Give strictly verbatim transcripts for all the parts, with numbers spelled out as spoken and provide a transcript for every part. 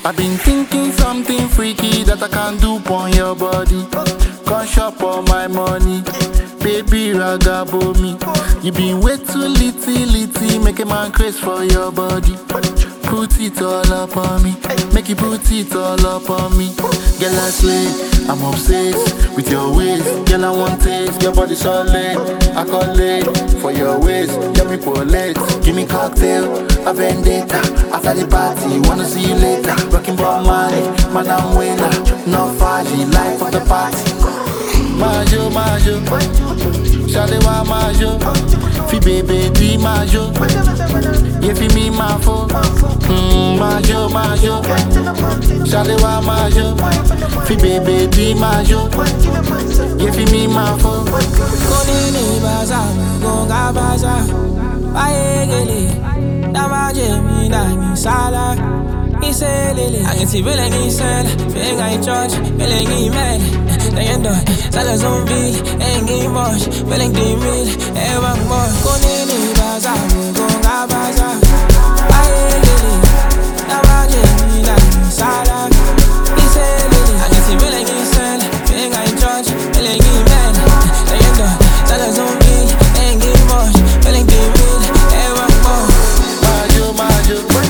I've been thinking something freaky that I can do on your body. Come shop all my money, baby ragabo me. You been way too litty, litty, make a man craze for your body. Put it all up on me, make you put it all up on me. Girl, I swear, I'm obsessed with your ways. Girl, I want taste, your body solid. I call it for your ways. Get me polite, give me cocktail, a vendetta. After the party, wanna see you later. Rocking ball money, man I'm winner. No faji, life for the party. Majo, majo, Shalewa majo, fi baby di majo. Ye fi mi mafo, mm, majo, majo, Shalewa majo, fi baby di majo. Ye fi mi mafo. Konini baza, gonga baza, baegele, damaje mi na mi sala. Iselele, I can see Billy Giselle, Finger in church, Billy Gimel, Nayendo, Sala Zombie, Engi Mosh, Billy Gimil, Evan Mosh, Konini Baza, Gonga Baza, Aegele, Namaje, Mina, Sala, Iselele, I can see Billy Giselle, Finger in church, Billy Gimel, Nayendo, Sala Zombie, Engi Mosh, Billy Gimil, Evan Mosh, Majo, Majo.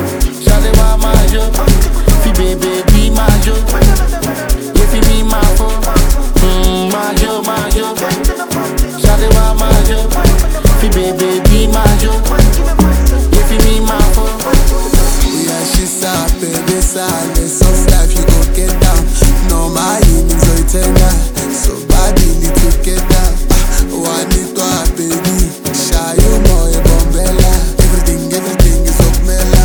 Fi baby be majo, ye fi mi mafo, mm, majo majo, Shalewa majo, fi baby be majo, ye fi mi mafo. Yeah, she's up, baby, side, soft life you go get down. No my evenings so it's tender, so body little get down. One it to a baby, shy you know a bombella. Everything, everything is up mela.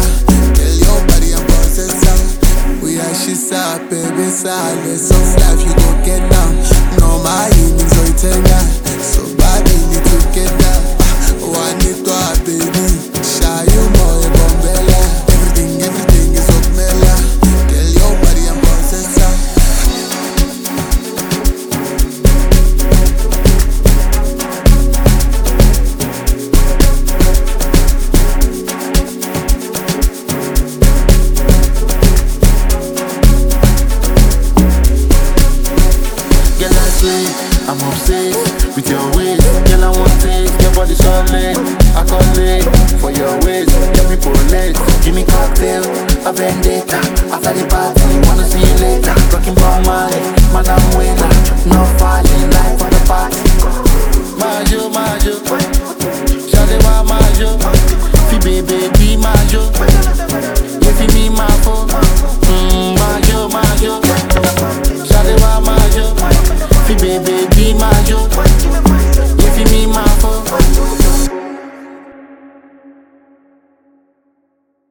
She's up, baby, side, soft life you go get down. No my evenings so it's tender, so body little get down. One it to a baby, shy you know a bombella. Everything, everything is up mela. Tell your body I'm possessor. I'm obsessed with your ways. Girl, I want taste, your body solid. I call it for your ways. Get me polite, give me cocktail, a vendetta. After the party, wanna see you later. Rocking ball money, man I'm winner. No falling life for the party. Majo, majo, Shalewa majo, fi baby di majo. Ye fi mi mafo, mm, majo, majo, Shalewa majo. Fi baby di majo, ye fi mi mafo.